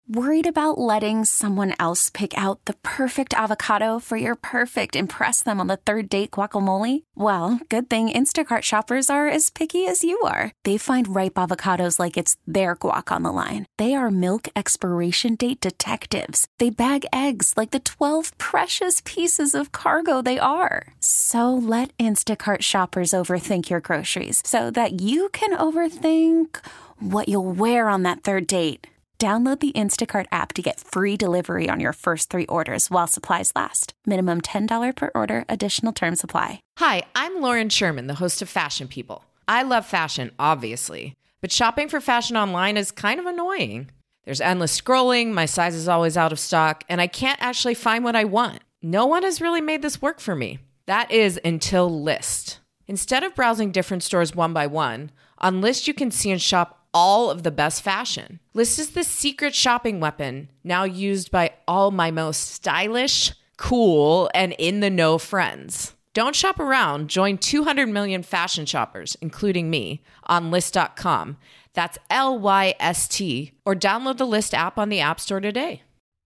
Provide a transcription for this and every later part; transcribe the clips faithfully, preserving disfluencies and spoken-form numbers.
Worried about letting someone else pick out the perfect avocado for your perfect impress them on the third date guacamole? Well, good thing Instacart shoppers are as picky as you are. They find ripe avocados like it's their guac on the line. They are milk expiration date detectives. They bag eggs like the twelve precious pieces of cargo they are. So let Instacart shoppers overthink your groceries so that you can overthink what you'll wear on that third date. Download the Instacart app to get free delivery on your first three orders while supplies last. Minimum ten dollars per order. Additional terms apply. Hi, I'm Lauren Sherman, the host of Fashion People. I love fashion, obviously, but shopping for fashion online is kind of annoying. There's endless scrolling, my size is always out of stock, and I can't actually find what I want. No one has really made this work for me. That is until Lyst. Instead of browsing different stores one by one, on Lyst you can see and shop all of the best fashion. Lyst is the secret shopping weapon now used by all my most stylish, cool, and in-the-know friends. Don't shop around. Join two hundred million fashion shoppers, including me, on Lyst dot com. That's L Y S T. Or download the Lyst app on the App Store today.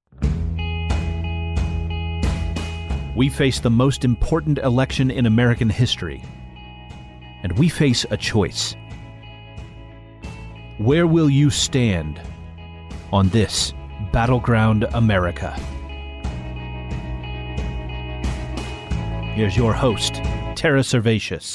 We face the most important election in American history. And we face a choice. Where will you stand on this Battleground America? Here's your host, Tara Servatius.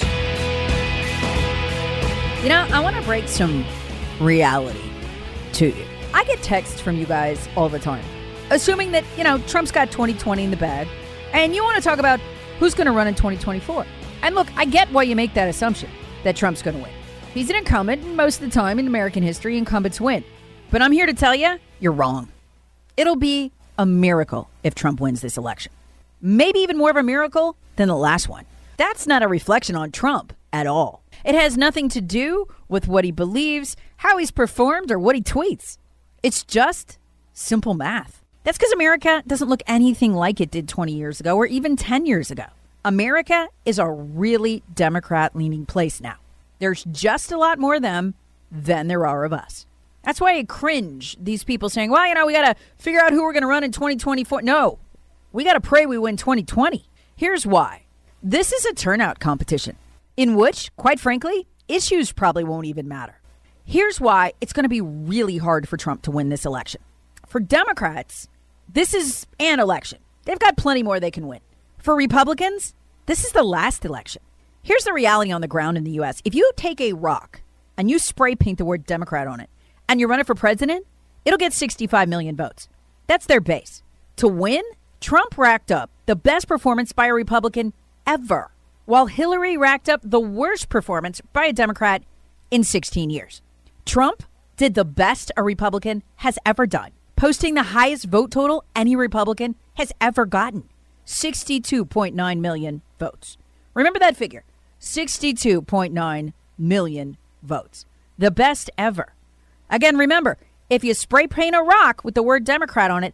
You know, I want to break some reality to you. I get texts from you guys all the time, assuming that, you know, Trump's got twenty twenty in the bag, and you want to talk about who's going to run in twenty twenty-four. And look, I get why you make that assumption, that Trump's going to win. He's an incumbent, and most of the time in American history, incumbents win. But I'm here to tell you, you're wrong. It'll be a miracle if Trump wins this election. Maybe even more of a miracle than the last one. That's not a reflection on Trump at all. It has nothing to do with what he believes, how he's performed, or what he tweets. It's just simple math. That's because America doesn't look anything like it did twenty years ago or even ten years ago. America is a really Democrat-leaning place now. There's just a lot more of them than there are of us. That's why I cringe these people saying, well, you know, we got to figure out who we're going to run in twenty twenty-four. No, we got to pray we win twenty twenty. Here's why. This is a turnout competition in which, quite frankly, issues probably won't even matter. Here's why it's going to be really hard for Trump to win this election. For Democrats, this is an election. They've got plenty more they can win. For Republicans, this is the last election. Here's the reality on the ground in the U S. If you take a rock and you spray paint the word Democrat on it and you run it for president, it'll get sixty-five million votes. That's their base. To win, Trump racked up the best performance by a Republican ever, while Hillary racked up the worst performance by a Democrat in sixteen years. Trump did the best a Republican has ever done, posting the highest vote total any Republican has ever gotten, sixty-two point nine million votes. Remember that figure. sixty-two point nine million votes. The best ever. Again, remember, if you spray paint a rock with the word Democrat on it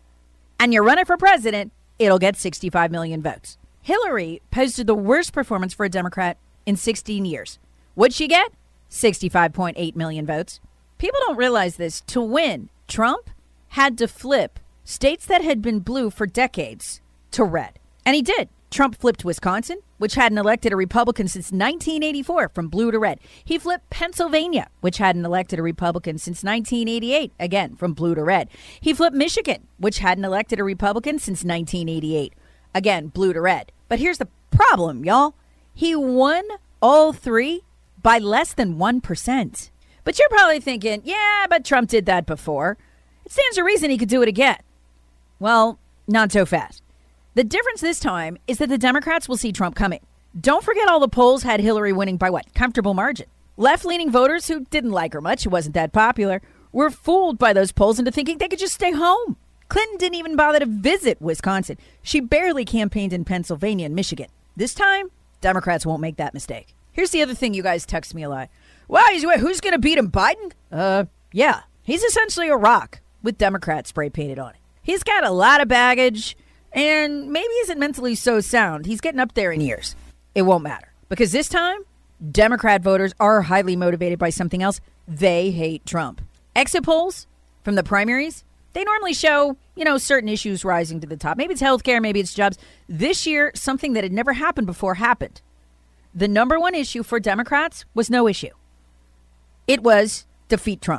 and you run it for president, it'll get sixty-five million votes. Hillary posted the worst performance for a Democrat in sixteen years. What'd she get? sixty-five point eight million votes. People don't realize this. To win, Trump had to flip states that had been blue for decades to red. And he did. Trump flipped Wisconsin, which hadn't elected a Republican since nineteen eighty-four, from blue to red. He flipped Pennsylvania, which hadn't elected a Republican since nineteen eighty-eight, again, from blue to red. He flipped Michigan, which hadn't elected a Republican since nineteen eighty-eight, again, blue to red. But here's the problem, y'all. He won all three by less than one percent. But you're probably thinking, yeah, but Trump did that before. It stands to reason he could do it again. Well, not so fast. The difference this time is that the Democrats will see Trump coming. Don't forget all the polls had Hillary winning by what? Comfortable margin. Left-leaning voters who didn't like her much, who wasn't that popular, were fooled by those polls into thinking they could just stay home. Clinton didn't even bother to visit Wisconsin. She barely campaigned in Pennsylvania and Michigan. This time, Democrats won't make that mistake. Here's the other thing you guys text me a lot. Wow, he's, who's going to beat him, Biden? Uh, yeah. He's essentially a rock with Democrats spray painted on it. He's got a lot of baggage. And maybe isn't mentally so sound. He's getting up there in years. It won't matter. Because this time, Democrat voters are highly motivated by something else. They hate Trump. Exit polls from the primaries, They normally show, you know, certain issues rising to the top. Maybe it's healthcare, maybe it's jobs. This year, something that had never happened before happened. The number one issue for Democrats was no issue. It was defeat Trump.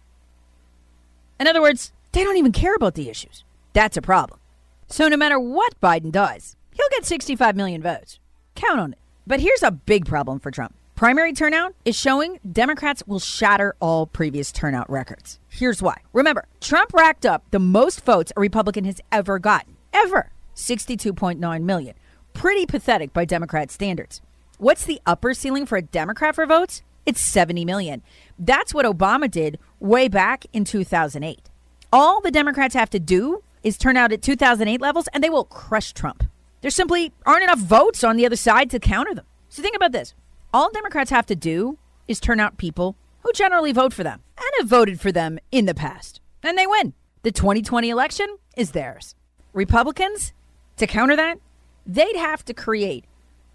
In other words, they don't even care about the issues. That's a problem. So no matter what Biden does, he'll get sixty-five million votes. Count on it. But here's a big problem for Trump. Primary turnout is showing Democrats will shatter all previous turnout records. Here's why. Remember, Trump racked up the most votes a Republican has ever gotten. Ever. sixty-two point nine million. Pretty pathetic by Democrat standards. What's the upper ceiling for a Democrat for votes? It's seventy million. That's what Obama did way back in two thousand eight. All the Democrats have to do is turn out at two thousand eight levels and they will crush Trump. There simply aren't enough votes on the other side to counter them. So think about this. All Democrats have to do is turn out people who generally vote for them and have voted for them in the past. And they win. The twenty twenty election is theirs. Republicans, to counter that, they'd have to create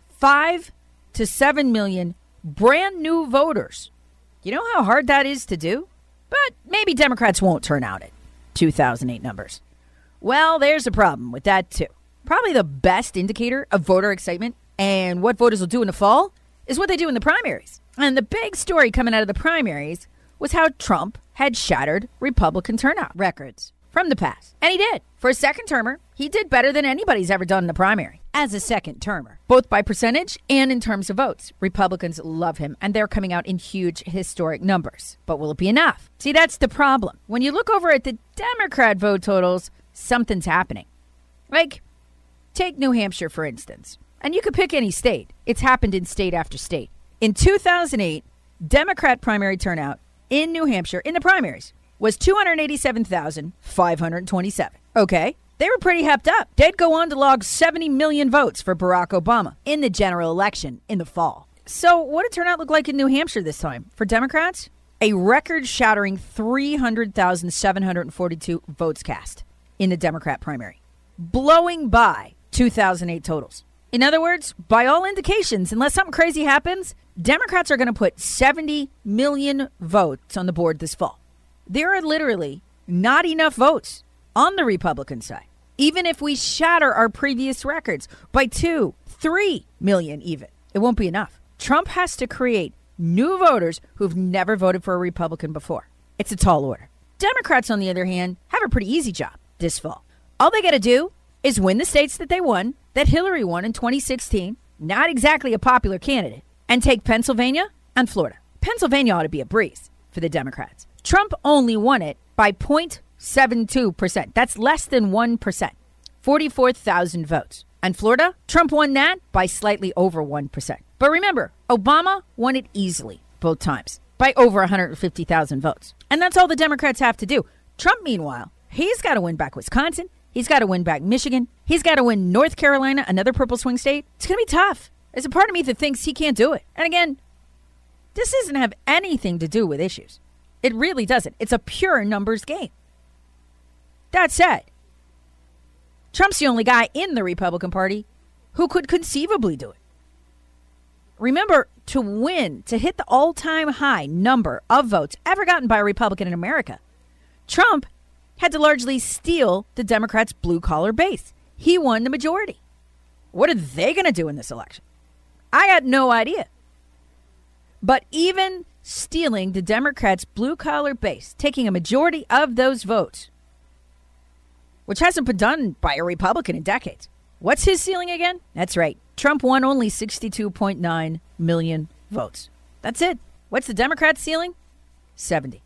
five to seven million brand new voters. You know how hard that is to do? But maybe Democrats won't turn out at two thousand eight numbers. Well, there's a problem with that, too. Probably the best indicator of voter excitement and what voters will do in the fall is what they do in the primaries. And the big story coming out of the primaries was how Trump had shattered Republican turnout records from the past. And he did. For a second termer, he did better than anybody's ever done in the primary as a second termer, both by percentage and in terms of votes. Republicans love him, and they're coming out in huge historic numbers. But will it be enough? See, that's the problem. When you look over at the Democrat vote totals, something's happening. Like, take New Hampshire, for instance. And you could pick any state. It's happened in state after state. In two thousand eight, Democrat primary turnout in New Hampshire in the primaries was two hundred eighty-seven thousand five hundred twenty-seven. Okay, they were pretty hepped up. They'd go on to log seventy million votes for Barack Obama in the general election in the fall. So what did turnout look like in New Hampshire this time? For Democrats, a record-shattering three hundred thousand seven hundred forty-two votes cast in the Democrat primary, blowing by two thousand eight totals. In other words, by all indications, unless something crazy happens, Democrats are going to put seventy million votes on the board this fall. There are literally not enough votes on the Republican side, even if we shatter our previous records by two, three million even. It won't be enough. Trump has to create new voters who've never voted for a Republican before. It's a tall order. Democrats, on the other hand, have a pretty easy job this fall. All they got to do is win the states that they won, that Hillary won in twenty sixteen, not exactly a popular candidate, and take Pennsylvania and Florida. Pennsylvania ought to be a breeze for the Democrats. Trump only won it by zero point seven two percent. That's less than one percent. forty-four thousand votes. And Florida, Trump won that by slightly over one percent. But remember, Obama won it easily both times by over one hundred fifty thousand votes. And that's all the Democrats have to do. Trump, meanwhile, he's got to win back Wisconsin. He's got to win back Michigan. He's got to win North Carolina, another purple swing state. It's going to be tough. There's a part of me that thinks he can't do it. And again, this doesn't have anything to do with issues. It really doesn't. It's a pure numbers game. That said, Trump's the only guy in the Republican Party who could conceivably do it. Remember, to win, to hit the all-time high number of votes ever gotten by a Republican in America, Trump had to largely steal the Democrats' blue-collar base. He won the majority. What are they going to do in this election? I got no idea. But even stealing the Democrats' blue-collar base, taking a majority of those votes, which hasn't been done by a Republican in decades. What's his ceiling again? That's right. Trump won only sixty-two point nine million votes. That's it. What's the Democrat ceiling? seventy.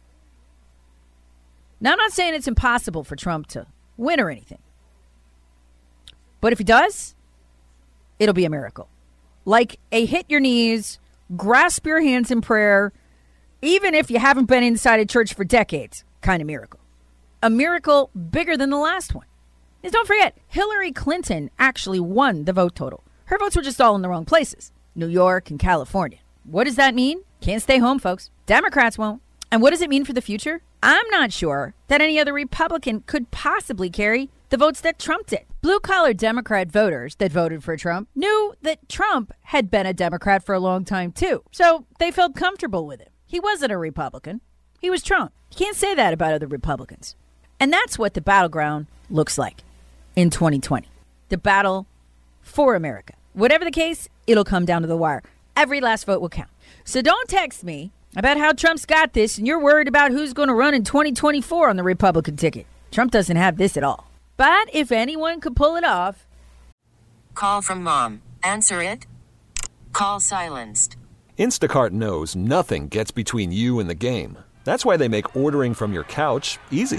Now, I'm not saying it's impossible for Trump to win or anything. But if he does, it'll be a miracle. Like a hit your knees, grasp your hands in prayer, even if you haven't been inside a church for decades kind of miracle. A miracle bigger than the last one. Because don't forget, Hillary Clinton actually won the vote total. Her votes were just all in the wrong places. New York and California. What does that mean? Can't stay home, folks. Democrats won't. And what does it mean for the future? I'm not sure that any other Republican could possibly carry the votes that Trump did. Blue-collar Democrat voters that voted for Trump knew that Trump had been a Democrat for a long time, too. So they felt comfortable with him. He wasn't a Republican. He was Trump. You can't say that about other Republicans. And that's what the battleground looks like in twenty twenty. The battle for America. Whatever the case, it'll come down to the wire. Every last vote will count. So don't text me about how Trump's got this and you're worried about who's going to run in twenty twenty-four on the Republican ticket. Trump doesn't have this at all. But if anyone could pull it off. Call from mom. Answer it. Call silenced. Instacart knows nothing gets between you and the game. That's why they make ordering from your couch easy.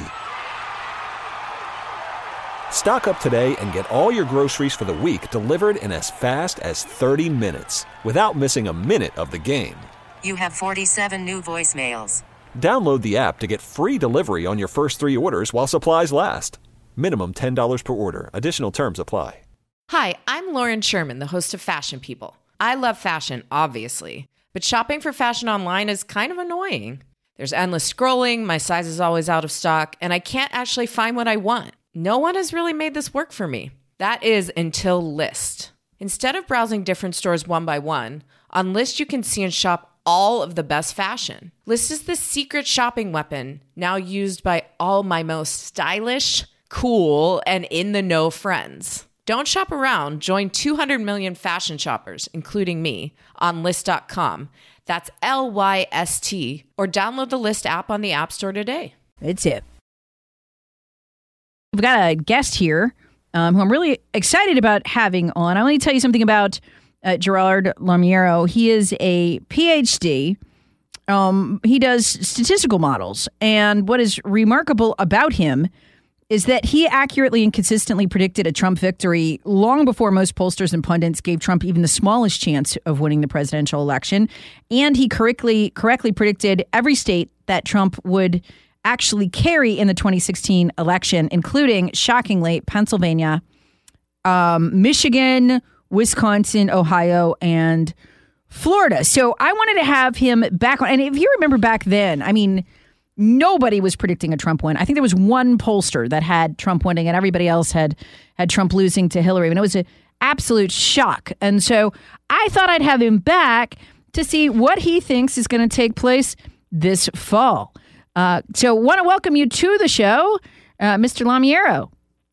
Stock up today and get all your groceries for the week delivered in as fast as thirty minutes without missing a minute of the game. You have forty-seven new voicemails. Download the app to get free delivery on your first three orders while supplies last. Minimum ten dollars per order. Additional terms apply. Hi, I'm Lauren Sherman, the host of Fashion People. I love fashion, obviously, but shopping for fashion online is kind of annoying. There's endless scrolling, my size is always out of stock, and I can't actually find what I want. No one has really made this work for me. That is until Lyst. Instead of browsing different stores one by one, on Lyst you can see and shop all of the best fashion. Lyst is the secret shopping weapon now used by all my most stylish, cool, and in-the-know friends. Don't shop around. Join two hundred million fashion shoppers, including me, on Lyst dot com. That's L Y S T. Or download the Lyst app on the App Store today. It's it. We've got a guest here um, who I'm really excited about having on. I want to tell you something about uh, Gerard Lamiero. He is a P H D. Um, he does statistical models. And what is remarkable about him is that he accurately and consistently predicted a Trump victory long before most pollsters and pundits gave Trump even the smallest chance of winning the presidential election. And he correctly correctly predicted every state that Trump would actually carry in the twenty sixteen election, including, shockingly, Pennsylvania, um, Michigan, Wisconsin, Ohio, and Florida. So I wanted to have him back on. And if you remember back then, I mean, nobody was predicting a Trump win. I think there was one pollster that had Trump winning and everybody else had had Trump losing to Hillary. And it was an absolute shock. And so I thought I'd have him back to see what he thinks is going to take place this fall. Uh, so want to welcome you to the show, uh, Mister Lamiero.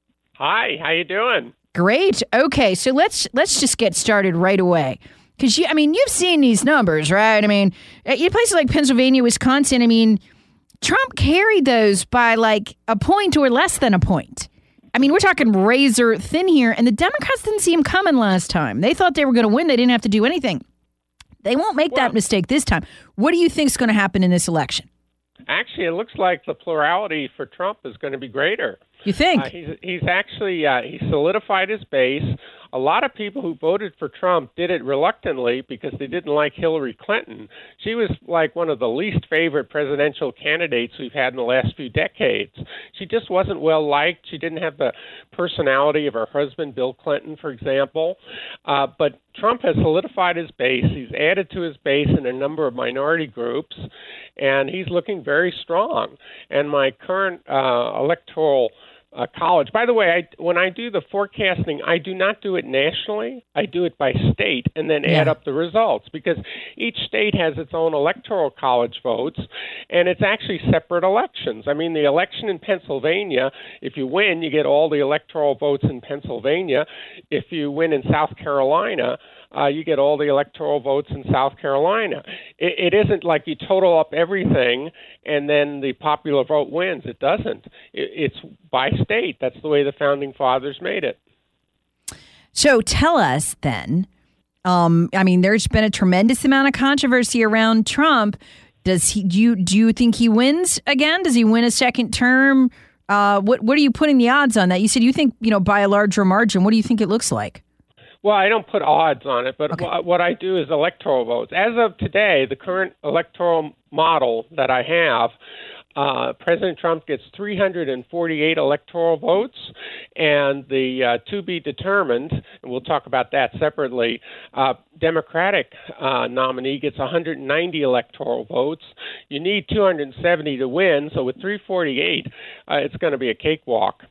Hi, how you doing? Great. Okay, so let's let's just get started right away. Because, you, I mean, you've seen these numbers, right? I mean, in places like Pennsylvania, Wisconsin, I mean, Trump carried those by like a point or less than a point. I mean, we're talking razor thin here, and the Democrats didn't see him coming last time. They thought they were going to win. They didn't have to do anything. They won't make well, that mistake this time. What do you think is going to happen in this election? Actually, it looks like the plurality for Trump is going to be greater. You think? Uh, he's he's actually uh, he solidified his base. A lot of people who voted for Trump did it reluctantly because they didn't like Hillary Clinton. She was like one of the least favorite presidential candidates we've had in the last few decades. She just wasn't well liked. She didn't have the personality of her husband, Bill Clinton, for example. Uh, but Trump has solidified his base. He's added to his base in a number of minority groups, and he's looking very strong. And my current uh, electoral Uh, college. By the way, I, when I do the forecasting, I do not do it nationally. I do it by state and then yeah. add up the results because each state has its own electoral college votes, and it's actually separate elections. I mean, the election in Pennsylvania, if you win, you get all the electoral votes in Pennsylvania. If you win in South Carolina, Uh, you get all the electoral votes in South Carolina. It, it isn't like you total up everything and then the popular vote wins. It doesn't. It, it's by state. That's the way the Founding Fathers made it. So tell us then, um, I mean, there's been a tremendous amount of controversy around Trump. Does he? Do you, do you think he wins again? Does he win a second term? Uh, what, what are you putting the odds on that? You said you think, you know, by a larger margin. What do you think it looks like? Well, I don't put odds on it, but okay. wh- what I do is electoral votes. As of today, the current electoral model that I have, uh, President Trump gets three hundred forty-eight electoral votes, and the uh, to be determined, and we'll talk about that separately, uh, Democratic uh, nominee gets one hundred ninety electoral votes. You need two hundred seventy to win, so with three forty-eight, uh, it's going to be a cakewalk.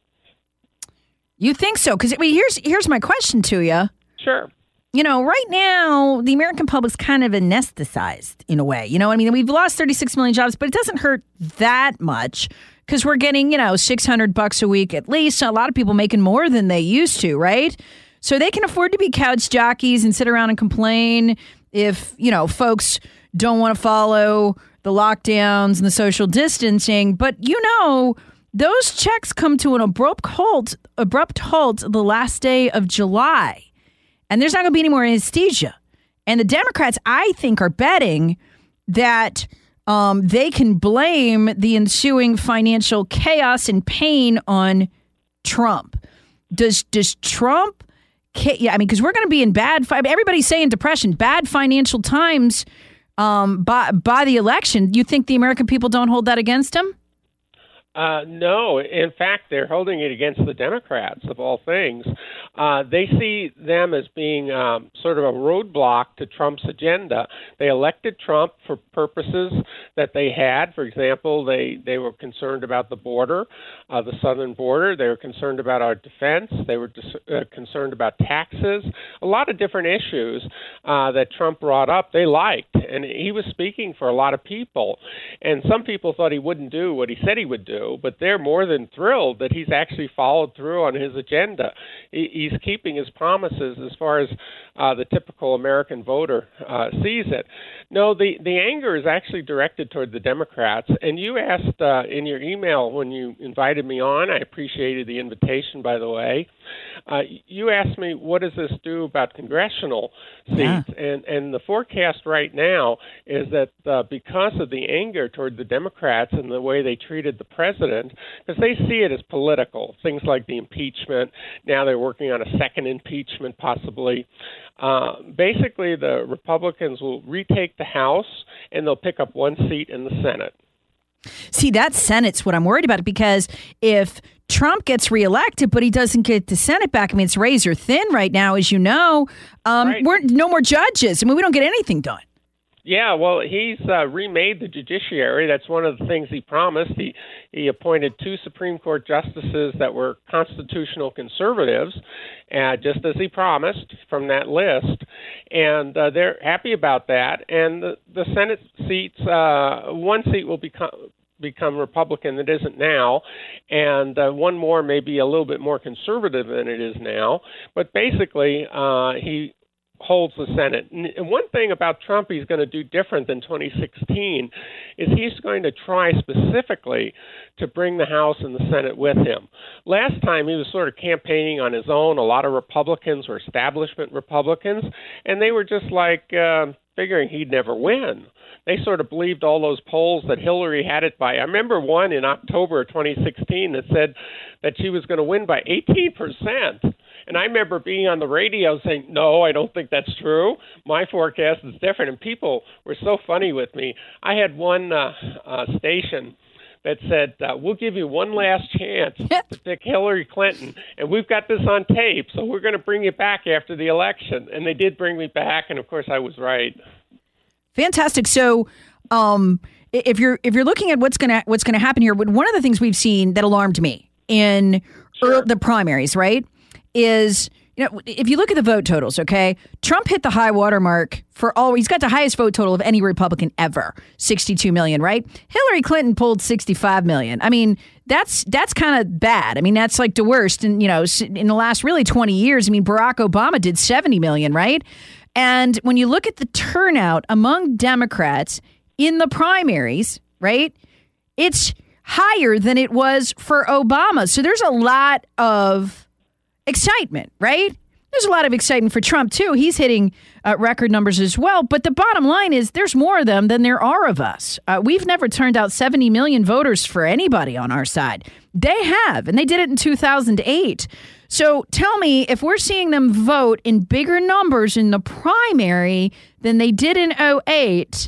You think so? Because I mean, here's here's my question to you. Sure. You know, right now, the American public's kind of anesthetized in a way. You know, I mean, we've lost thirty-six million jobs, but it doesn't hurt that much. because we're getting, you know, six hundred bucks a week at least. A lot of people making more than they used to, right? So they can afford to be couch jockeys and sit around and complain if, you know, folks don't want to follow the lockdowns and the social distancing. But, you know, those checks come to an abrupt halt, abrupt halt the last day of July. And there's not going to be any more anesthesia. And the Democrats, I think, are betting that um, they can blame the ensuing financial chaos and pain on Trump. Does does Trump... Yeah, I mean, because we're going to be in bad... Everybody's saying depression, bad financial times um, by, by the election. You think the American people don't hold that against him? Uh, no. In fact, they're holding it against the Democrats, of all things. Uh, they see them as being um, sort of a roadblock to Trump's agenda. They elected Trump for purposes that they had. For example, they, they were concerned about the border, uh, the southern border. They were concerned about our defense. They were dis- uh, concerned about taxes. A lot of different issues uh, that Trump brought up, they liked. And he was speaking for a lot of people. And some people thought he wouldn't do what he said he would do. But they're more than thrilled that he's actually followed through on his agenda. He, he's keeping his promises as far as uh, the typical American voter uh, sees it. No, the, the anger is actually directed toward the Democrats. And you asked uh, in your email when you invited me on, I appreciated the invitation, by the way. Uh, you asked me, what does this do about congressional seats? Yeah. And, and the forecast right now is that uh, because of the anger toward the Democrats and the way they treated the president, because they see it as political, things like the impeachment. Now they're working on a second impeachment, possibly. Uh, basically, the Republicans will retake the House, and they'll pick up one seat in the Senate. See, that Senate's what I'm worried about, because if Trump gets reelected, but he doesn't get the Senate back, I mean, it's razor thin right now, as you know. Um, right. We're no more judges. I mean, we don't get anything done. Yeah, well, he's uh, remade the judiciary. That's one of the things he promised. He he appointed two Supreme Court justices that were constitutional conservatives, uh, just as he promised from that list. And uh, they're happy about that. And the, the Senate seats, uh, one seat will become become Republican that isn't now, and uh, one more may be a little bit more conservative than it is now. But basically, uh, he holds the Senate. And one thing about Trump he's going to do different than twenty sixteen is he's going to try specifically to bring the House and the Senate with him. Last time he was sort of campaigning on his own. A lot of Republicans were establishment Republicans, and they were just like uh, figuring he'd never win. They sort of believed all those polls that Hillary had it by. I remember one in October of twenty sixteen that said that she was going to win by eighteen percent. And I remember being on the radio saying, no, I don't think that's true. My forecast is different. And people were so funny with me. I had one uh, uh, station that said, uh, we'll give you one last chance to pick Hillary Clinton. And we've got this on tape, so we're going to bring you back after the election. And they did bring me back. And, of course, I was right. Fantastic. So um, if you're if you're looking at what's going to what's going to happen here, one of the things we've seen that alarmed me in Sure. early, the primaries, right, is, you know, if you look at the vote totals, okay, Trump hit the high water mark for all. He's got the highest vote total of any Republican ever, sixty-two million, right? Hillary Clinton pulled sixty-five million. I mean, that's that's kind of bad. I mean, that's like the worst. And, you know, in the last really twenty years, I mean, Barack Obama did seventy million, right? And when you look at the turnout among Democrats in the primaries, right, it's higher than it was for Obama. So there's a lot of excitement, right? There's a lot of excitement for Trump, too. He's hitting uh, record numbers as well. But the bottom line is there's more of them than there are of us. Uh, we've never turned out seventy million voters for anybody on our side. They have, and they did it in two thousand eight. So tell me, if we're seeing them vote in bigger numbers in the primary than they did in oh eight,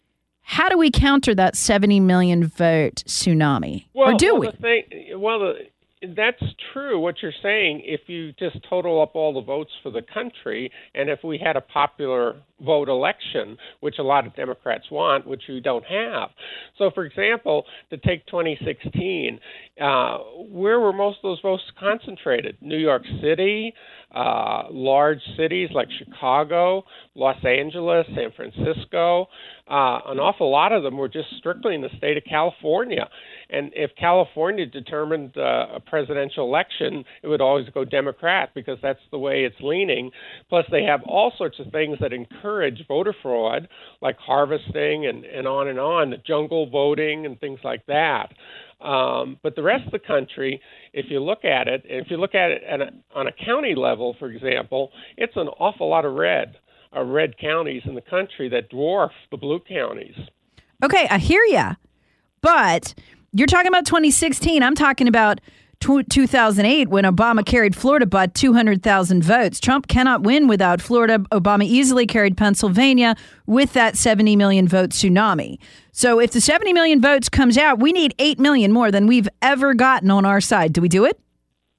how do we counter that seventy million vote tsunami? Well, or do well, we? The thing, well, the, that's true what you're saying if you just total up all the votes for the country, and if we had a popular vote election, which a lot of Democrats want, which we don't have. So, for example, to take twenty sixteen, uh, where were most of those votes concentrated? New York City, uh, large cities like Chicago, Los Angeles, San Francisco. Uh, an awful lot of them were just strictly in the state of California. And if California determined uh, a presidential election, it would always go Democrat because that's the way it's leaning. Plus, they have all sorts of things that encourage voter fraud, like harvesting and, and on and on, jungle voting and things like that. Um, but the rest of the country, if you look at it, if you look at it at a, on a county level, for example, it's an awful lot of red, uh, red counties in the country that dwarf the blue counties. Okay, I hear ya. But you're talking about twenty sixteen. I'm talking about two thousand eight when Obama carried Florida by two hundred thousand votes. Trump cannot win without Florida. Obama easily carried Pennsylvania with that seventy million vote tsunami. So if the seventy million votes comes out, we need eight million more than we've ever gotten on our side. Do we do it?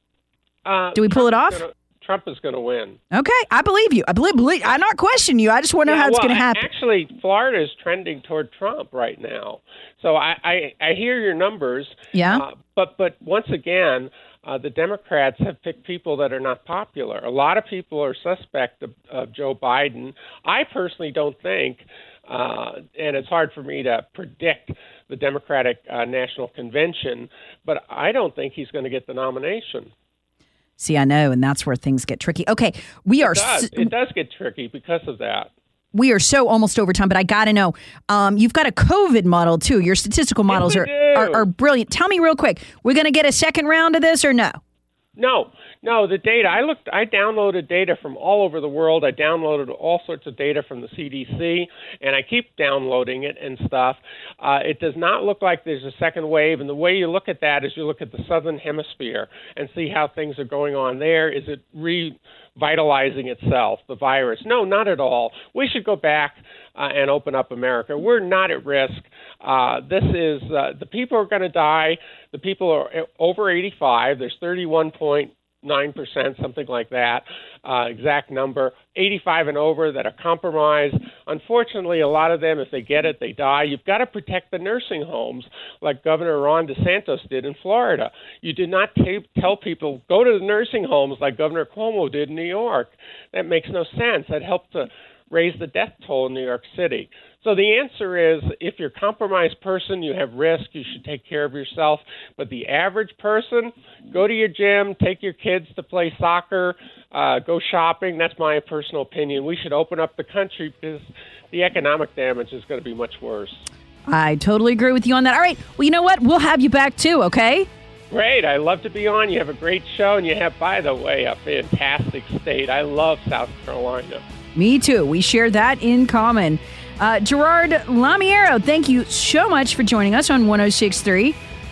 Uh, do we pull Trump it off? Gonna, Trump is going to win. Okay, I believe you. I believe. believe I'm not questioning you. I just want to know yeah, how it's well, going to happen. Actually, Florida is trending toward Trump right now. So I, I, I hear your numbers. Yeah. Uh, but but once again, uh, the Democrats have picked people that are not popular. A lot of people are suspect of, of Joe Biden. I personally don't think, uh, and it's hard for me to predict the Democratic uh, National Convention, but I don't think he's going to get the nomination. See, I know, and that's where things get tricky. Okay, we are. It does, s- it does get tricky because of that. We are so almost over time, but I got to know. Um, you've got a COVID model, too. Your statistical models yes, are, are, are brilliant. Tell me real quick, we're going to get a second round of this or no? No, no, the data, I looked, I downloaded data from all over the world. I downloaded all sorts of data from the C D C, and I keep downloading it and stuff. Uh, it does not look like there's a second wave, and the way you look at that is you look at the southern hemisphere and see how things are going on there. Is it revitalizing itself, the virus? No, not at all. We should go back uh, and open up America. We're not at risk. Uh, this is, uh, the people are going to die. The people are over eighty-five. There's thirty-one point nine percent, something like that, uh, exact number, eighty-five and over that are compromised. Unfortunately, a lot of them, if they get it, they die. You've got to protect the nursing homes like Governor Ron DeSantis did in Florida. You did not t- tell people, go to the nursing homes like Governor Cuomo did in New York. That makes no sense. That helped to raise the death toll in New York City. So the answer is, if you're a compromised person, you have risk, you should take care of yourself. But the average person, go to your gym, take your kids to play soccer, uh, go shopping. That's my personal opinion. We should open up the country because the economic damage is going to be much worse. I totally agree with you on that. All right. Well, you know what? We'll have you back too, okay? Great. I love to be on. You have a great show, and you have, by the way, a fantastic state. I love South Carolina. Me too. We share that in common. Uh, Gerard Lamiero, thank you so much for joining us on one oh six point three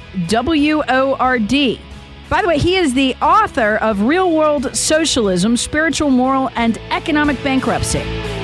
W O R D. By the way, he is the author of Real World Socialism, Spiritual, Moral, and Economic Bankruptcy.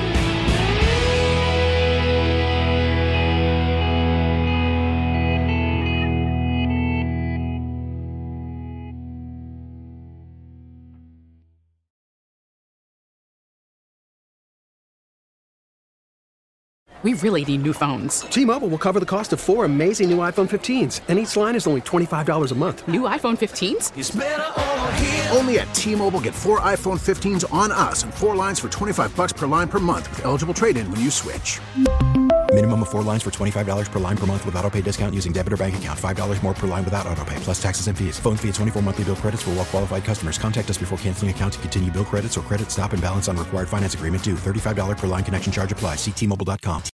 We really need new phones. T-Mobile will cover the cost of four amazing new iPhone fifteens, and each line is only twenty-five dollars a month. New iPhone fifteens? It's better over here. Only at T-Mobile, get four iPhone fifteens on us and four lines for twenty-five dollars per line per month with eligible trade-in when you switch. Minimum of four lines for twenty-five dollars per line per month with autopay discount using debit or bank account. five dollars more per line without autopay, plus taxes and fees. Phone fee at twenty-four monthly bill credits for well-qualified customers. Contact us before canceling account to continue bill credits or credit stop and balance on required finance agreement due. thirty-five dollars per line connection charge applies. See T Mobile dot com.